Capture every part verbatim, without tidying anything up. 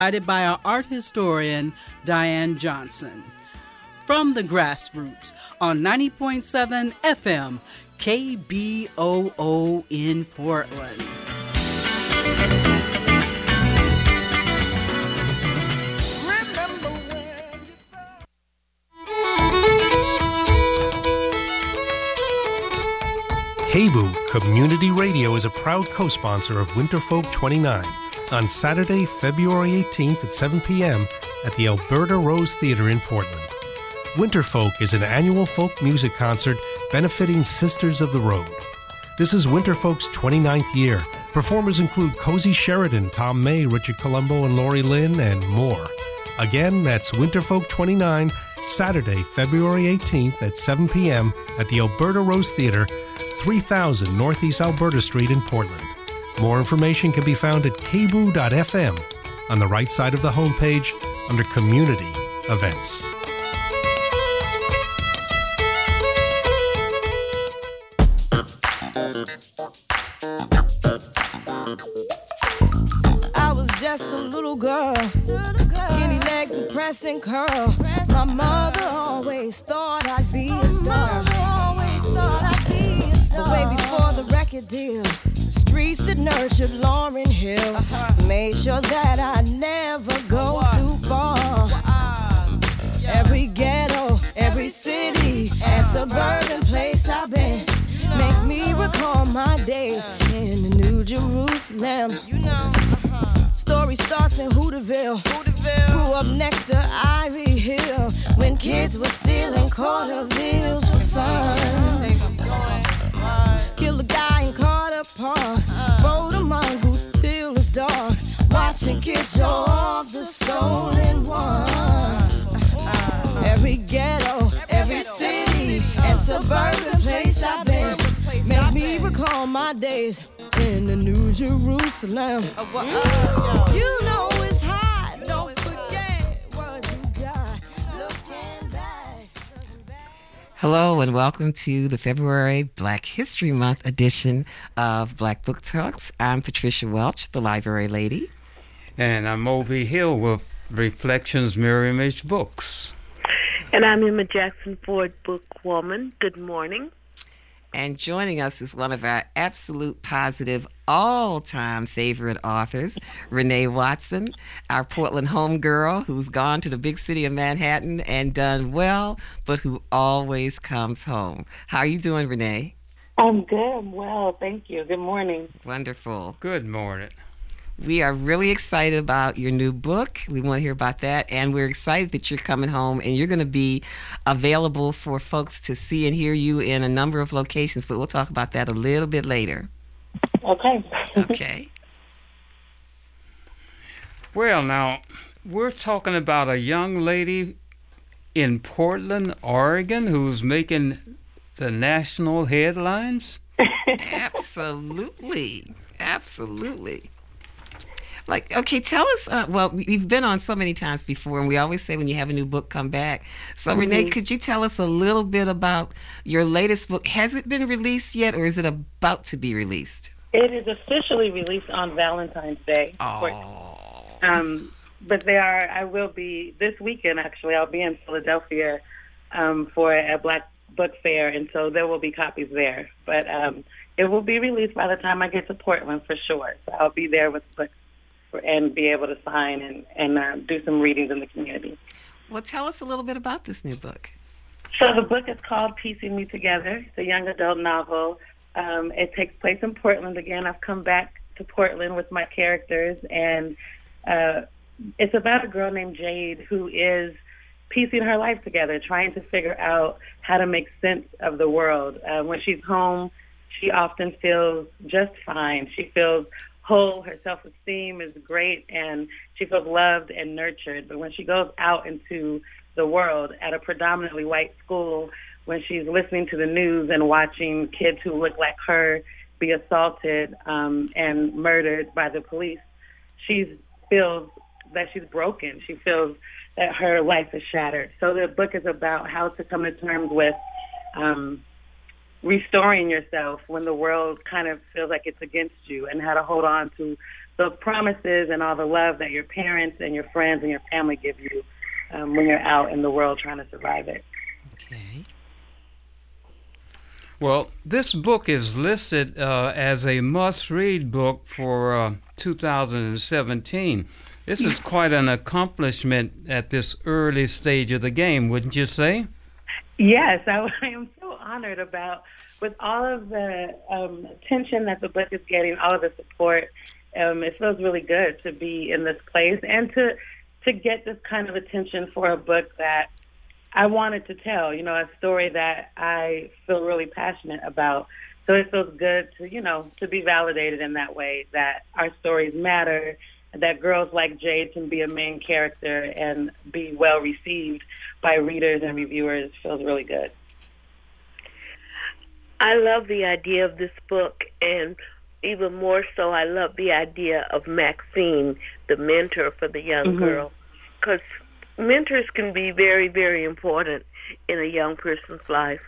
Guided by our art historian, Diane Johnson. From the grassroots on ninety point seven F M, K B O O in Portland. K B O O Community Radio is a proud co-sponsor of Winterfolk twenty-nine on Saturday, February eighteenth at seven p.m. at the Alberta Rose Theatre in Portland. Winterfolk is an annual folk music concert benefiting Sisters of the Road. This is Winterfolk's twenty-ninth year. Performers include Cozy Sheridan, Tom May, Richard Colombo, and Lori Lynn, and more. Again, that's Winterfolk twenty-nine, Saturday, February eighteenth at seven p.m. at the Alberta Rose Theatre, three thousand Northeast Alberta Street in Portland. More information can be found at k b o o dot f m on the right side of the homepage under Community Events. I was just a little girl, skinny legs and pressing curl. My mother always thought I'd be a star. But way before the record deal, the streets that nurtured Lauryn Hill made sure that I never go too far. Every ghetto, every city, and suburban place I've been make me recall my days in the New Jerusalem. You know, story starts in Hooterville. Grew up next to Ivy Hill when kids were stealing quarter bills for fun. Kill a guy in Carter Park, rode a mongoose till it's dark, watching kids show off the stolen ones. Every ghetto, every city, and suburban place I've been make me recall my days in the New Jerusalem. You know it's hot, don't forget what you got. Looking back. Hello and welcome to the February Black History Month edition of Black Book Talks. I'm Patricia Welch, the library lady. And I'm Obi Hill with Reflections Mirror Image Books. And I'm Emma Jackson Ford, book woman. Good morning. And joining us is one of our absolute positive all-time favorite authors, Renee Watson, our Portland homegirl who's gone to the big city of Manhattan and done well, but who always comes home. How are you doing, Renee? I'm good. I'm well. Thank you. Good morning. Wonderful. Good morning. We are really excited about your new book. We want to hear about that. And we're excited that you're coming home and you're going to be available for folks to see and hear you in a number of locations. But we'll talk about that a little bit later. Okay. Okay. Well, now, we're talking about a young lady in Portland, Oregon, who's making the national headlines. Absolutely. Absolutely. Like, okay, tell us, uh, well, we've been on so many times before, and we always say when you have a new book, come back. So, mm-hmm. Renee, could you tell us a little bit about your latest book? Has it been released yet, or is it about to be released? It is officially released on Valentine's Day. Oh. Um, but they are, I will be, this weekend, actually, I'll be in Philadelphia um, for a Black Book Fair, and so there will be copies there. But um, it will be released by the time I get to Portland, for sure. So I'll be there with books and be able to sign and, and uh, do some readings in the community. Well, tell us a little bit about this new book. So the book is called Piecing Me Together. It's a young adult novel. Um, it takes place in Portland. Again, I've come back to Portland with my characters, and uh, it's about a girl named Jade who is piecing her life together, trying to figure out how to make sense of the world. Uh, when she's home, she often feels just fine. She feels whole, her self-esteem is great, and she feels loved and nurtured. But when she goes out into the world at a predominantly white school, when she's listening to the news and watching kids who look like her be assaulted um, and murdered by the police, she feels that she's broken. She feels that her life is shattered. So the book is about how to come to terms with um, restoring yourself when the world kind of feels like it's against you, and how to hold on to the promises and all the love that your parents and your friends and your family give you um, when you're out in the world trying to survive it. Okay. Well, this book is listed uh, as a must-read book for uh, two thousand seventeen. This is quite an accomplishment at this early stage of the game, wouldn't you say? Yes, I, I am so honored about, with all of the um, attention that the book is getting, all of the support. Um, it feels really good to be in this place and to to get this kind of attention for a book that I wanted to tell, you know, a story that I feel really passionate about. So it feels good to, you know, to be validated in that way, that our stories matter, that girls like Jade can be a main character and be well received by readers and reviewers feels really good. I love the idea of this book, and even more so, I love the idea of Maxine, the mentor for the young mm-hmm. girl, because mentors can be very, very important in a young person's life.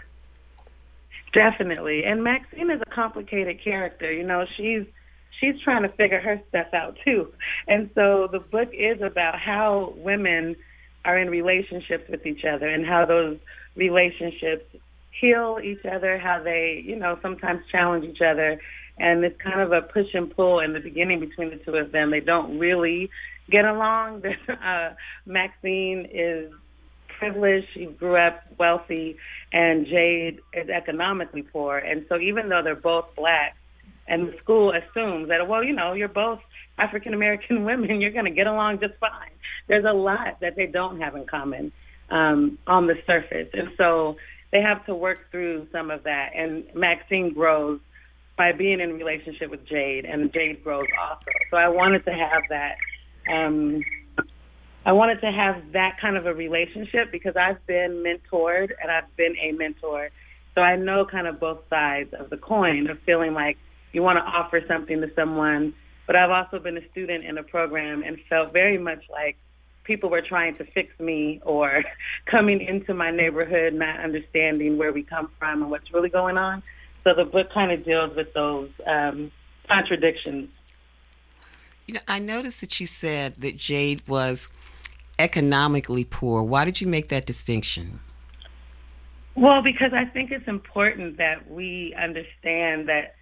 Definitely. And Maxine is a complicated character. You know, she's she's trying to figure her stuff out, too. And so the book is about how women are in relationships with each other and how those relationships heal each other, how they, you know, sometimes challenge each other. And it's kind of a push and pull in the beginning between the two of them. They don't really get along. uh, Maxine is privileged. She grew up wealthy, and Jade is economically poor. And so even though they're both black, and the school assumes that, well, you know, you're both African-American women, you're going to get along just fine. There's a lot that they don't have in common um, on the surface. And so they have to work through some of that. And Maxine grows by being in a relationship with Jade, and Jade grows also. So I wanted to have that. Um, I wanted to have that kind of a relationship because I've been mentored and I've been a mentor. So I know kind of both sides of the coin of feeling like you want to offer something to someone. But I've also been a student in a program and felt very much like people were trying to fix me or coming into my neighborhood, not understanding where we come from and what's really going on. So the book kind of deals with those um, contradictions. You know, I noticed that you said that Jade was economically poor. Why did you make that distinction? Well, because I think it's important that we understand that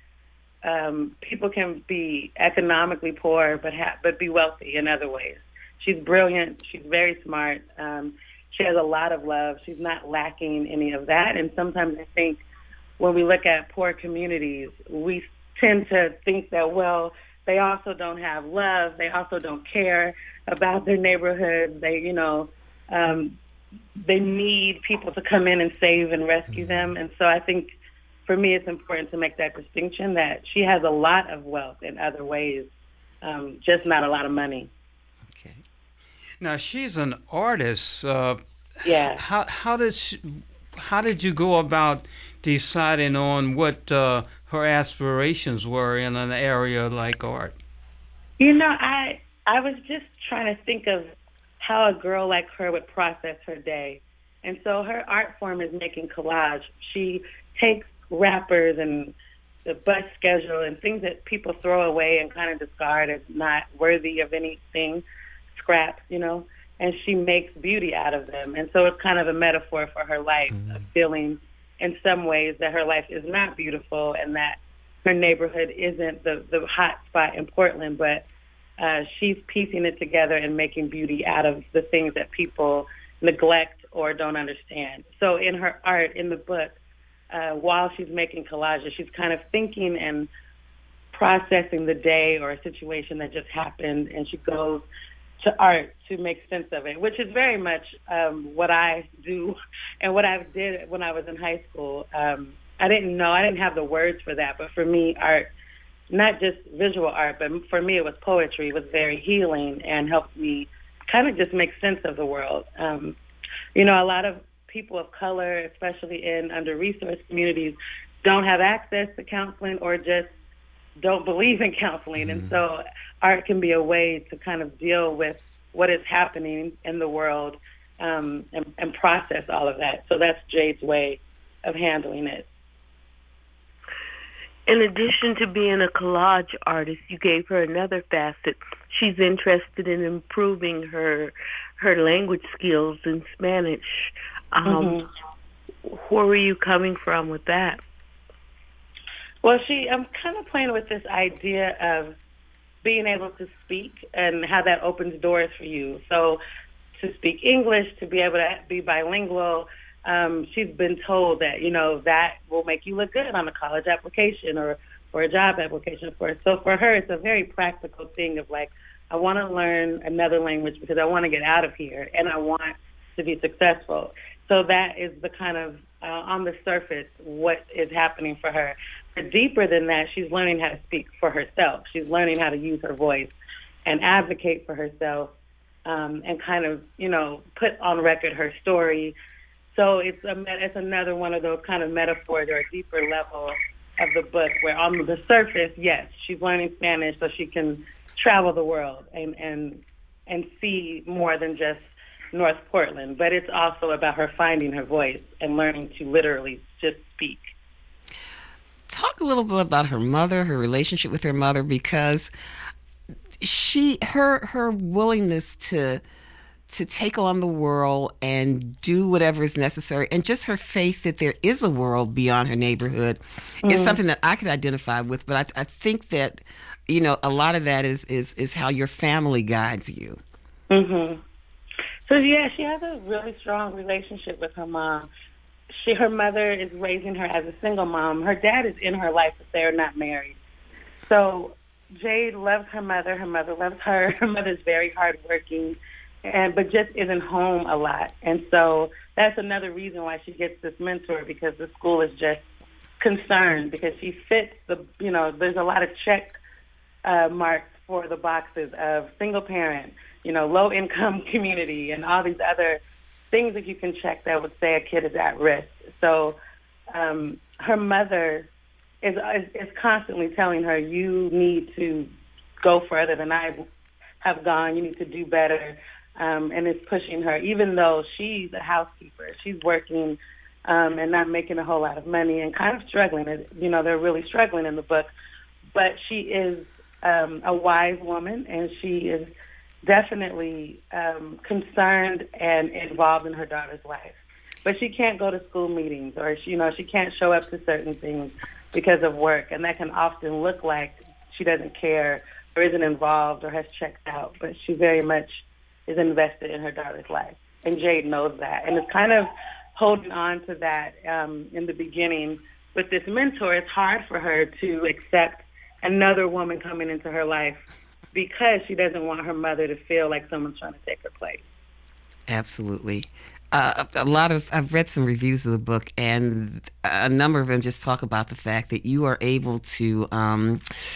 um, people can be economically poor but ha- but be wealthy in other ways. She's brilliant. She's very smart. Um, she has a lot of love. She's not lacking any of that. And sometimes I think when we look at poor communities, we tend to think that, well, they also don't have love. They also don't care about their neighborhood. They, you know, um, they need people to come in and save and rescue them. And so I think for me it's important to make that distinction that she has a lot of wealth in other ways, um, just not a lot of money. Okay. Now, she's an artist. Uh, yeah. How, how, did she, how did you go about deciding on what uh, her aspirations were in an area like art? You know, I I was just trying to think of how a girl like her would process her day. And so her art form is making collage. She takes wrappers and the bus schedule and things that people throw away and kind of discard as not worthy of anything, scraps, you know, and she makes beauty out of them. And so it's kind of a metaphor for her life, mm-hmm. of feeling in some ways that her life is not beautiful and that her neighborhood isn't the, the hot spot in Portland, but uh, she's piecing it together and making beauty out of the things that people neglect or don't understand. So in her art, in the book, uh, while she's making collages, she's kind of thinking and processing the day or a situation that just happened, and she goes to art to make sense of it, which is very much um, what I do and what I did when I was in high school. Um, I didn't know, I didn't have the words for that, but for me, art, not just visual art, but for me it was poetry, it was very healing and helped me kind of just make sense of the world. Um, you know, a lot of people of color, especially in under-resourced communities, don't have access to counseling or just don't believe in counseling. Mm-hmm. And so art can be a way to kind of deal with what is happening in the world um, and, and process all of that. So that's Jade's way of handling it. in addition to being a collage artist, you gave her another facet. She's interested in improving her her language skills in Spanish. Um, mm-hmm. Where were you coming from with that? Well, she, I'm kind of playing with this idea of being able to speak and how that opens doors for you. So to speak English, to be able to be bilingual, um, she's been told that, you know, that will make you look good on a college application or, or a job application, of course. So for her, it's a very practical thing of like, I want to learn another language because I want to get out of here and I want to be successful. So that is the kind of, uh, on the surface, what is happening for her. But deeper than that, she's learning how to speak for herself. She's learning how to use her voice and advocate for herself um, and kind of, you know, put on record her story. So it's a, it's another one of those kind of metaphors or a deeper level of the book where on the surface, yes, she's learning Spanish so she can travel the world and, and, and see more than just North Portland. But it's also about her finding her voice and learning to literally just speak. Talk a little bit about her mother, her relationship with her mother, because she, her, her willingness to, to take on the world and do whatever is necessary, and just her faith that there is a world beyond her neighborhood, mm. is something that I could identify with. But I, I think that, you know, a lot of that is is is how your family guides you. Mm-hmm. So yeah, she has a really strong relationship with her mom. She, her mother is raising her as a single mom. Her dad is in her life, but they're not married. So Jade loves her mother. Her mother loves her. Her mother's very hardworking, and but just isn't home a lot. And so that's another reason why she gets this mentor, because the school is just concerned because she fits the, you know, there's a lot of check uh, marks for the boxes of single parent, you know, low income community, and all these other things that you can check that would say a kid is at risk. So um, her mother is, is is constantly telling her, you need to go further than I have gone. You need to do better. Um, and is pushing her, even though she's a housekeeper. She's working um, and not making a whole lot of money and kind of struggling. You know, they're really struggling in the book. But she is um, a wise woman, and she is definitely um, concerned and involved in her daughter's life. But she can't go to school meetings, or she, you know, she can't show up to certain things because of work, and that can often look like she doesn't care or isn't involved or has checked out. But she very much is invested in her daughter's life, and Jade knows that, and is kind of holding on to that um, in the beginning with this mentor. It's hard for her to accept another woman coming into her life because she doesn't want her mother to feel like someone's trying to take her place. Absolutely. Uh, a lot of, I've read some reviews of the book, and a number of them just talk about the fact that you are able to, um,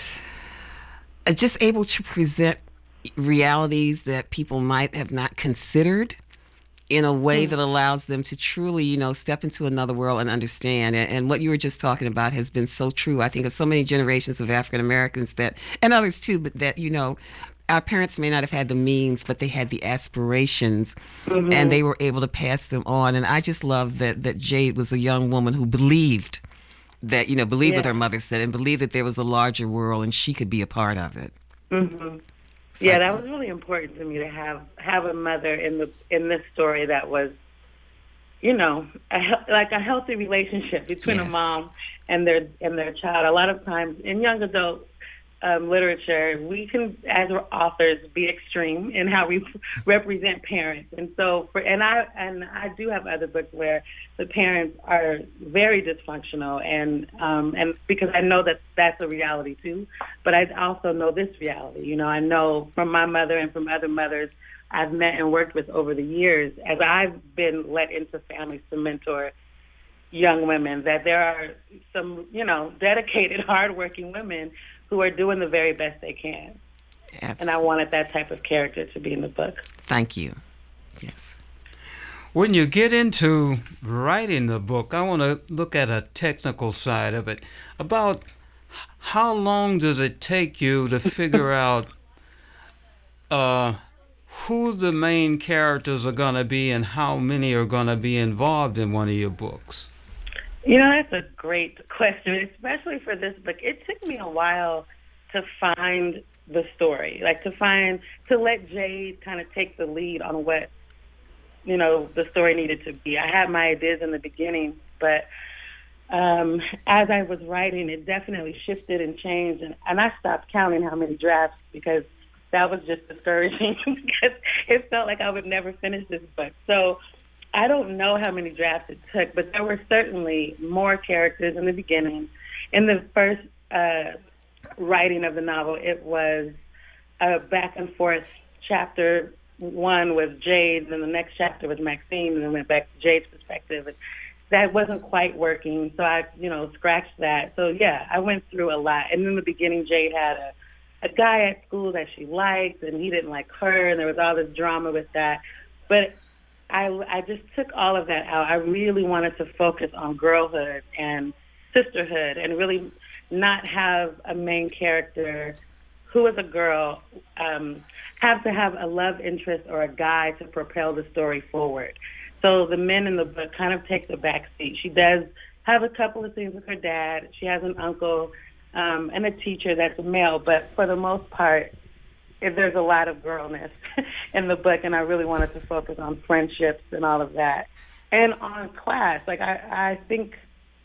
just able to present realities that people might have not considered in a way that allows them to truly, you know, step into another world and understand. And, and what you were just talking about has been so true, I think, of so many generations of African Americans that, and others too, but that, you know, our parents may not have had the means, but they had the aspirations, mm-hmm. and they were able to pass them on. And I just love that, that Jade was a young woman who believed that, you know, believed yeah. what her mother said and believed that there was a larger world and she could be a part of it. Mm-hmm. Yeah, that was really important to me to have have a mother in the in this story that was, you know, a, like a healthy relationship between yes. a mom and their and their child. A lot of times in young adult um, literature, we can, as authors, be extreme in how we represent parents. And so, for and I and I do have other books where the parents are very dysfunctional, and um, and because I know that that's a reality too. But I also know this reality. You know, I know from my mother and from other mothers I've met and worked with over the years, as I've been let into families to mentor young women, that there are some, you know, dedicated, hardworking women who are doing the very best they can. Absolutely. And I wanted that type of character to be in the book. Thank you. Yes. When you get into writing the book, I want to look at a technical side of it. About how long does it take you to figure out uh, who the main characters are going to be and how many are going to be involved in one of your books? You know, that's a great question, especially for this book. It took me a while to find the story, like to find, to let Jade kind of take the lead on what, you know, the story needed to be. I had my ideas in the beginning, but um, as I was writing, it definitely shifted and changed, and, and I stopped counting how many drafts because that was just discouraging because it felt like I would never finish this book. So I don't know how many drafts it took, but there were certainly more characters in the beginning. In the first uh, writing of the novel, it was a back and forth. Chapter one was Jade, and the next chapter was Maxine, and then went back to Jade's perspective. And that wasn't quite working, so I, you know, scratched that. So, yeah, I went through a lot. And in the beginning, Jade had a, a guy at school that she liked, and he didn't like her, and there was all this drama with that. But I, I just took all of that out. I really wanted to focus on girlhood and sisterhood and really not have a main character who is a girl um, have to have a love interest or a guy to propel the story forward. So the men in the book kind of take the back seat. She does have a couple of things with her dad. She has an uncle um, and a teacher that's a male, but for the most part, if there's a lot of girlness in the book, and I really wanted to focus on friendships and all of that. And on class, like I, I think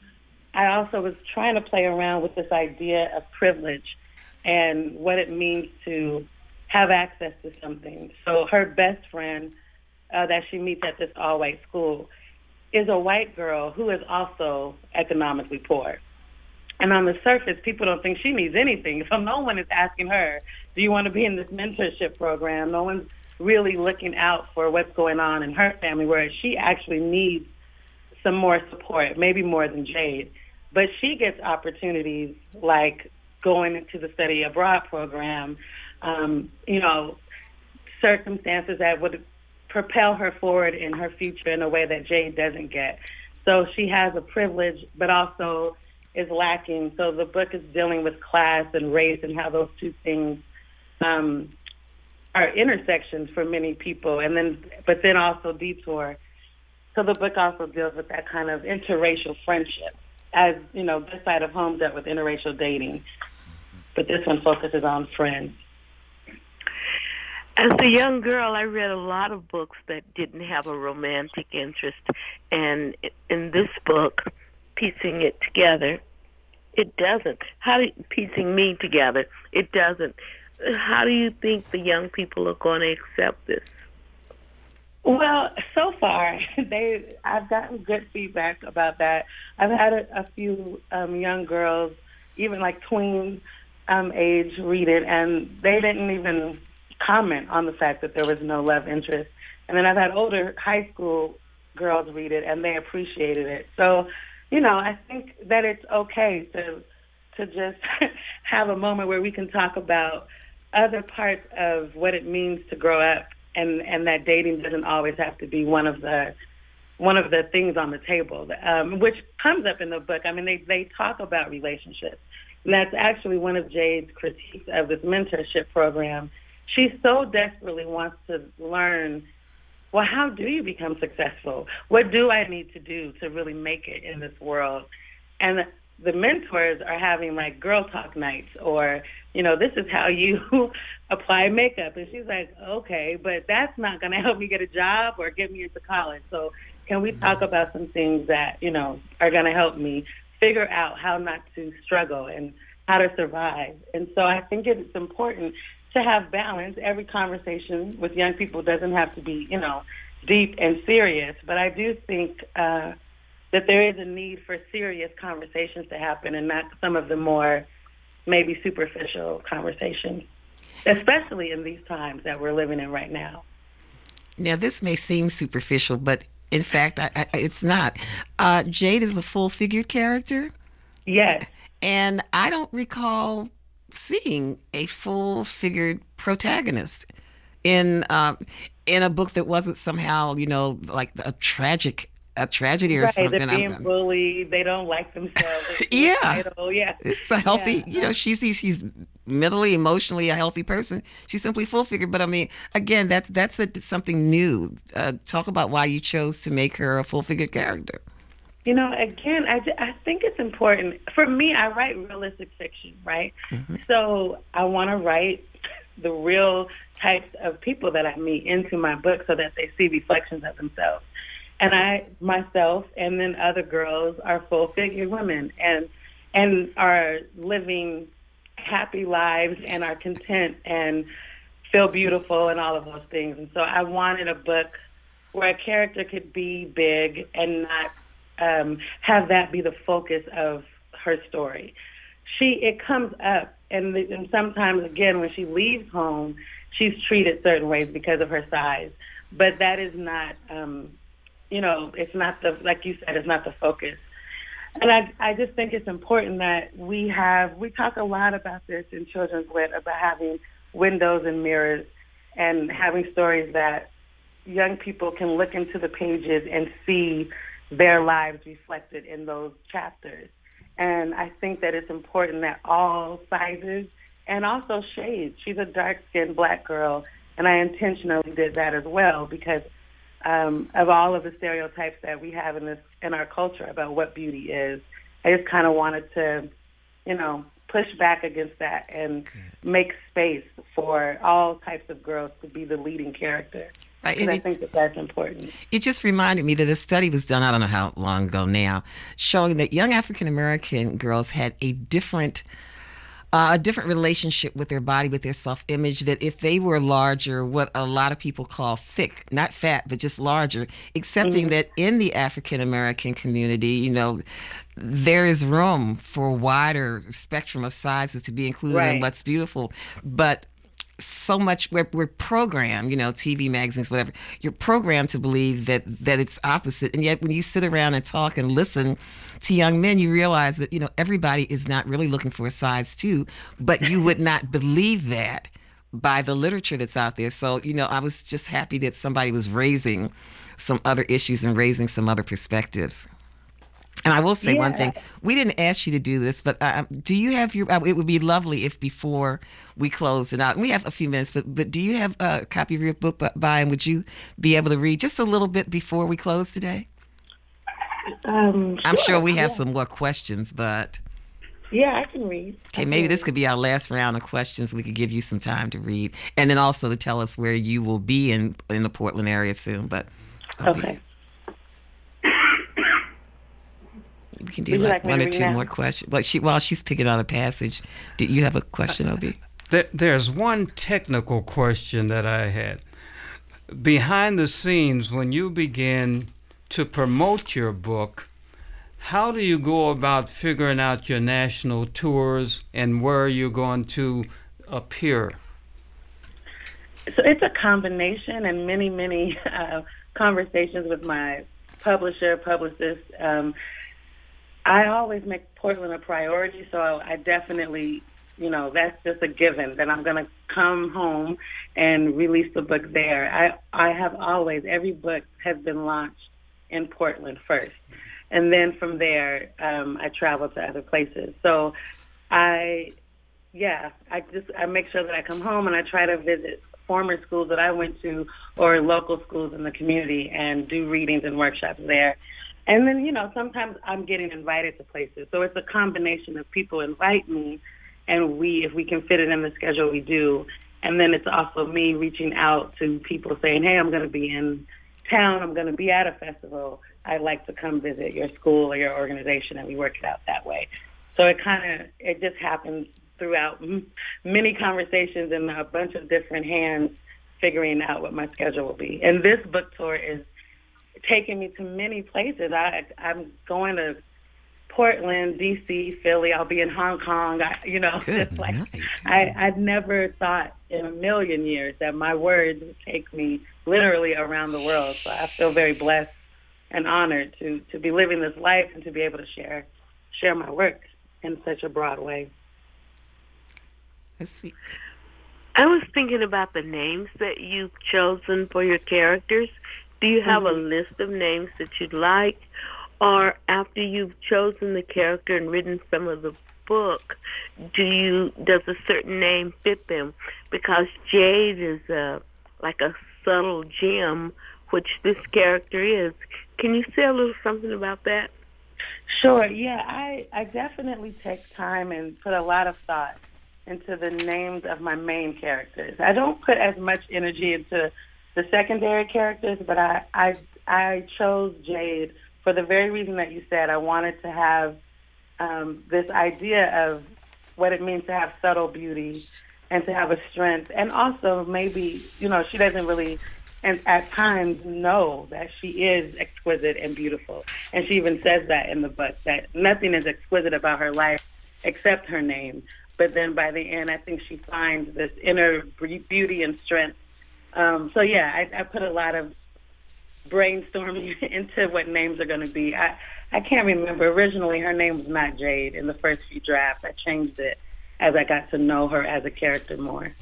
I also was trying to play around with this idea of privilege and what it means to have access to something. So her best friend uh, that she meets at this all-white school is a white girl who is also economically poor. And on the surface, people don't think she needs anything. So no one is asking her, do you want to be in this mentorship program? No one's really looking out for what's going on in her family, whereas she actually needs some more support, maybe more than Jade. But she gets opportunities like going into the study abroad program, um, you know, circumstances that would propel her forward in her future in a way that Jade doesn't get. So she has a privilege, but also is lacking. So the book is dealing with class and race and how those two things um, are intersections for many people, and then, but then also detour. So the book also deals with that kind of interracial friendship. As you know, this side of home dealt with interracial dating, but this one focuses on friends. As a young girl, I read a lot of books that didn't have a romantic interest, and in this book, piecing it together, it doesn't. How do you, piecing me together, it doesn't. How do you think the young people are going to accept this? Well, so far, they I've gotten good feedback about that. I've had a, a few um, young girls, even like tween um, age, read it, and they didn't even comment on the fact that there was no love interest. And then I've had older high school girls read it, and they appreciated it. So, you know, I think that it's okay to to just have a moment where we can talk about other parts of what it means to grow up, and, and that dating doesn't always have to be one of the one of the things on the table, um, which comes up in the book. I mean, they, they talk about relationships. And that's actually one of Jade's critiques of this mentorship program. She so desperately wants to learn, well, how do you become successful? What do I need to do to really make it in this world? And the mentors are having like girl talk nights, or, you know, this is how you apply makeup. And she's like, okay, but that's not going to help me get a job or get me into college. So can we talk about some things that, you know, are going to help me figure out how not to struggle and how to survive? And so I think it's important to have balance. Every conversation with young people doesn't have to be, you know, deep and serious. But I do think uh, that there is a need for serious conversations to happen, and not some of the more maybe superficial conversations, especially in these times that we're living in right now. Now, this may seem superficial, but in fact, I, I, it's not. Uh, Jade is a full-figured character. Yes. And I don't recall seeing a full-figured protagonist in uh, in a book that wasn't somehow, you know, like a tragic a tragedy or right, something. They're being I'm, bullied. They don't like themselves. yeah, yeah. It's a healthy. Yeah. You know, she's she's mentally, emotionally a healthy person. She's simply full-figured. But I mean, again, that's that's a, something new. Uh, talk about why you chose to make her a full-figured character. You know, again, I, ju- I think it's important. For me, I write realistic fiction, right? Mm-hmm. So I want to write the real types of people that I meet into my book so that they see reflections of themselves. And I, myself, and then other girls are full-figured women and and are living happy lives and are content and feel beautiful and all of those things. And so I wanted a book where a character could be big and not um, have that be the focus of her story. She, it comes up, and, the, and sometimes, again, when she leaves home, she's treated certain ways because of her size. But that is not, um, you know, it's not the, like you said, it's not the focus. And I, I just think it's important that we have, we talk a lot about this in children's lit, about having windows and mirrors and having stories that young people can look into the pages and see their lives reflected in those chapters. And I think that it's important that all sizes and also shades. She's a dark-skinned black girl, and I intentionally did that as well because um, of all of the stereotypes that we have in this in our culture about what beauty is. I just kind of wanted to, you know, push back against that and make space for all types of girls to be the leading character. Right, and I it, think that that's important. It just reminded me that a study was done, I don't know how long ago now, showing that young African-American girls had a different uh, a different relationship with their body, with their self-image, that if they were larger, what a lot of people call thick, not fat, but just larger, accepting mm-hmm. that in the African-American community, you know, there is room for a wider spectrum of sizes to be included right. in what's beautiful. But so much we're, we're programmed, you know, T V, magazines, whatever, you're programmed to believe that that it's opposite. And yet when you sit around and talk and listen to young men, you realize that, you know, everybody is not really looking for a size two, but you would not believe that by the literature that's out there. So, you know, I was just happy that somebody was raising some other issues and raising some other perspectives. And I will say yeah. one thing. We didn't ask you to do this, but uh, do you have your, uh, it would be lovely if before we closed it out, and we have a few minutes, but, but do you have a copy of your book by, and would you be able to read just a little bit before we close today? Um, sure. I'm sure we have yeah. some more questions, but. Yeah, I can read. Okay, maybe this could be our last round of questions. We could give you some time to read, and then also to tell us where you will be in, in the Portland area soon, but. I'll okay. Be, We can do like, like one or two now? more questions. But she, while she's picking out a passage, do you have a question, Obi? There, there's one technical question that I had. Behind the scenes, when you begin to promote your book, how do you go about figuring out your national tours and where you're going to appear? So it's a combination and many, many uh, conversations with my publisher, publicist. Um, I always make Portland a priority, so I definitely, you know, that's just a given that I'm going to come home and release the book there. I I have always, every book has been launched in Portland first. And then from there, um, I travel to other places. So I, yeah, I just, I make sure that I come home and I try to visit former schools that I went to or local schools in the community and do readings and workshops there. And then, you know, sometimes I'm getting invited to places. So it's a combination of people invite me, and we, if we can fit it in the schedule, we do. And then it's also me reaching out to people saying, hey, I'm going to be in town. I'm going to be at a festival. I'd like to come visit your school or your organization, and we work it out that way. So it kind of, it just happens throughout many conversations and a bunch of different hands figuring out what my schedule will be. And this book tour is taking me to many places. I, I'm going to Portland, D C, Philly. I'll be in Hong Kong. I, you know, Good it's like night. I, I'd never thought in a million years that my words would take me literally around the world. So I feel very blessed and honored to, to be living this life and to be able to share share my work in such a broad way. Let's see. I was thinking about the names that you've chosen for your characters. Do you have a list of names that you'd like? Or after you've chosen the character and written some of the book, do you does a certain name fit them? Because Jade is a, like a subtle gem, which this character is. Can you say a little something about that? Sure, yeah. I, I definitely take time and put a lot of thought into the names of my main characters. I don't put as much energy into the secondary characters, but I, I, I chose Jade for the very reason that you said. I wanted to have um, this idea of what it means to have subtle beauty and to have a strength. And also maybe, you know, she doesn't really, and at times, know that she is exquisite and beautiful. And she even says that in the book, that nothing is exquisite about her life except her name. But then by the end, I think she finds this inner beauty and strength. Um, so, yeah, I, I put a lot of brainstorming into what names are going to be. I, I can't remember. Originally, her name was not Jade in the first few drafts. I changed it as I got to know her as a character more.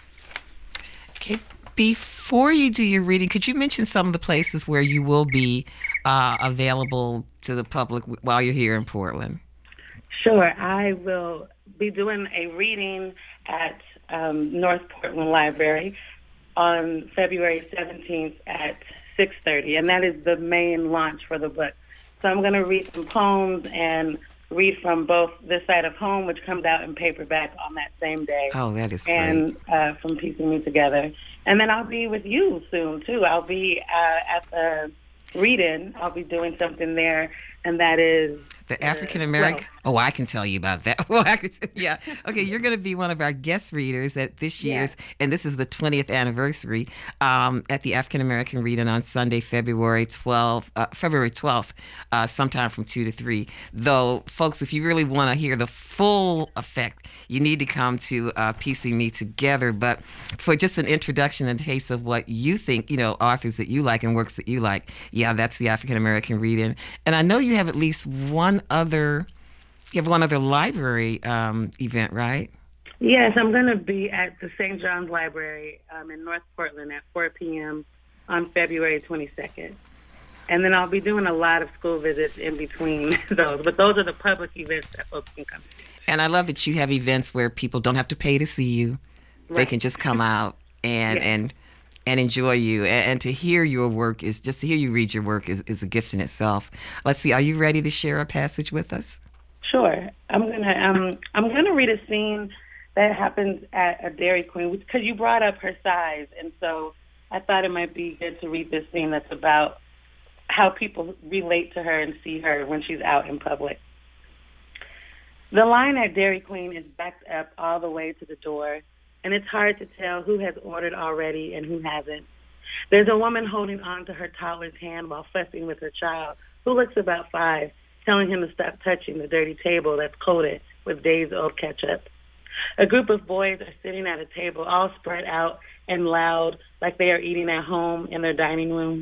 Okay. Before you do your reading, could you mention some of the places where you will be uh, available to the public while you're here in Portland? Sure. I will be doing a reading at um, North Portland Library on February seventeenth at six thirty, and that is the main launch for the book. So I'm going to read some poems and read from both This Side of Home, which comes out in paperback on that same day. Oh, that is and, great. And uh, from Piecing Me Together. And then I'll be with you soon, too. I'll be uh, at the read-in. I'll be doing something there, and that is... The African American. Well, oh, I can tell you about that. Well, I can, yeah. Okay, you're going to be one of our guest readers at this year's, yeah. and this is the twentieth anniversary um, at the African American Reading on Sunday, February twelfth, uh, February twelfth, uh, sometime from two to three. Though, folks, if you really want to hear the full effect, you need to come to uh, Piecing Me Together. But for just an introduction and taste of what you think, you know, authors that you like and works that you like, yeah, that's the African American Reading. And I know you have at least one other, you have one other library um, event, right? Yes, I'm going to be at the Saint John's Library um, in North Portland at four p.m. on February twenty-second. And then I'll be doing a lot of school visits in between those. But those are the public events that folks can come to. And I love that you have events where people don't have to pay to see you. Right. They can just come out and yes. and and enjoy you. And, and to hear your work is, just to hear you read your work is, is a gift in itself. Let's see, are you ready to share a passage with us? Sure. I'm gonna um I'm gonna read a scene that happens at a Dairy Queen because you brought up her size, and so I thought it might be good to read this scene that's about how people relate to her and see her when she's out in public. The line at Dairy Queen is backed up all the way to the door, and it's hard to tell who has ordered already and who hasn't. There's a woman holding on to her toddler's hand while fussing with her child, who looks about five, telling him to stop touching the dirty table that's coated with days-old ketchup. A group of boys are sitting at a table, all spread out and loud, like they are eating at home in their dining room.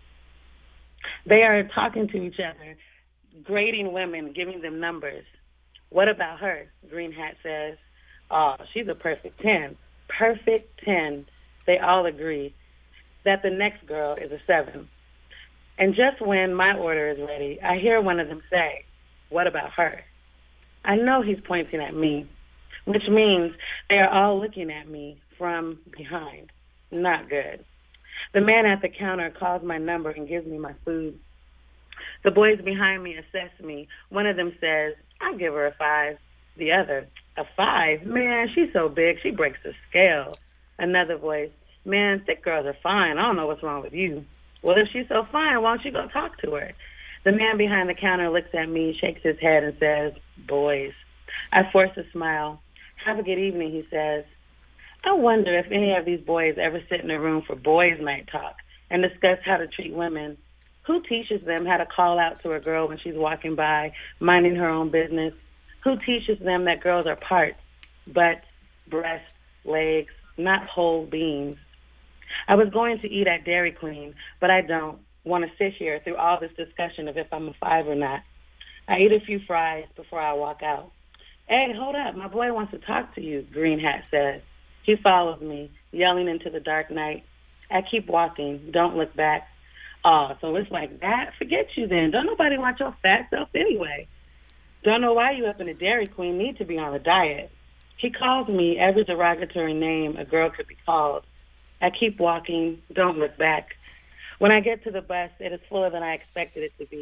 They are talking to each other, grading women, giving them numbers. What about her? Green Hat says. Oh, she's a perfect ten. Perfect ten. They all agree that the next girl is a seven. And just when my order is ready, I hear one of them say, what about her? I know he's pointing at me, which means they are all looking at me from behind. Not good. The man at the counter calls my number and gives me my food. The boys behind me assess me. One of them says, I'll give her a five. The other, a five? Man, she's so big, she breaks the scale. Another voice, man, thick girls are fine. I don't know what's wrong with you. Well, if she's so fine, why don't you go talk to her? The man behind the counter looks at me, shakes his head, and says, boys. I force a smile. Have a good evening, he says. I wonder if any of these boys ever sit in a room for boys' night talk and discuss how to treat women. Who teaches them how to call out to a girl when she's walking by, minding her own business? Who teaches them that girls are parts, butts, breasts, legs, not whole beings? I was going to eat at Dairy Queen, but I don't want to sit here through all this discussion of if I'm a five or not. I eat a few fries before I walk out. Hey, hold up, my boy wants to talk to you, Green Hat says. He follows me, yelling into the dark night. I keep walking, don't look back. Oh, so it's like that? Forget you then. Don't nobody want your fat self anyway. Don't know why you up in a Dairy Queen need to be on a diet. He calls me every derogatory name a girl could be called. I keep walking, don't look back. When I get to the bus, it is fuller than I expected it to be.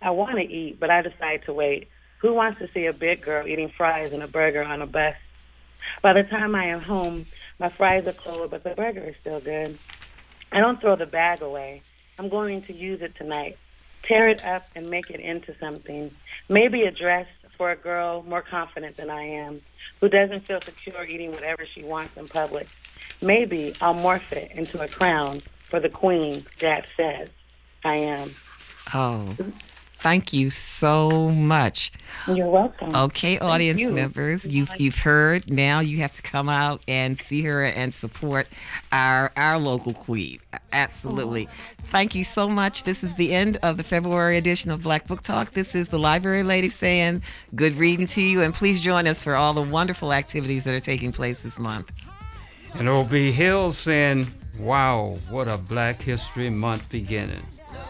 I want to eat, but I decide to wait. Who wants to see a big girl eating fries and a burger on a bus? By the time I am home, my fries are cold, but the burger is still good. I don't throw the bag away. I'm going to use it tonight. Tear it up and make it into something. Maybe a dress for a girl more confident than I am, who doesn't feel secure eating whatever she wants in public. Maybe I'll morph it into a crown for the queen Dad says I am. Oh, thank you so much. You're welcome. Okay, audience you. members, you've you've heard. Now you have to come out and see her and support our our local queen. Absolutely. Thank you so much. This is the end of the February edition of Black Book Talk. This is the Library Lady saying good reading to you, and please join us for all the wonderful activities that are taking place this month. And O B Hill saying, wow, what a Black History Month beginning.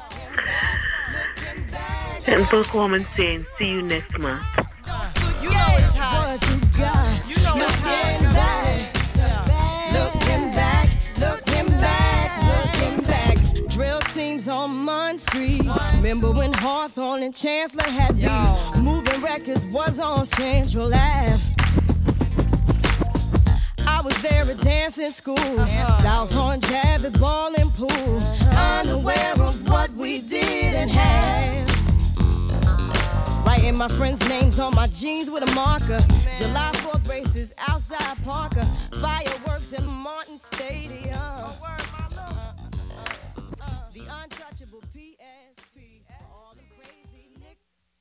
And Bookwoman saying, see you next month. You know it's hot. What you got? You know it's hot. Looking back, looking back, looking back. Drill teams on Munn Street. Remember when Hawthorne and Chancellor had beef? Moving records was on Central Ave. I was there at dancing school. South Horn Jab at ball and pool. Unaware of what we did and had. Writing my friends' names on my jeans with a marker. July fourth races outside Parker. Fireworks in Martin Stadium. The untouchable P S P. All the crazy Nick.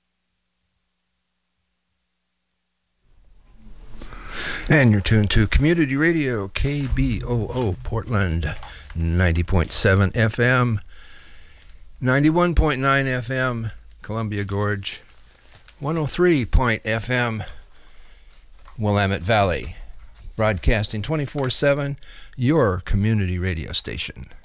And you're tuned to Community Radio, K B O O, Portland, ninety point seven F M, ninety-one point nine F M, Columbia Gorge, one oh three point F M, Willamette Valley. Broadcasting twenty-four seven, your community radio station.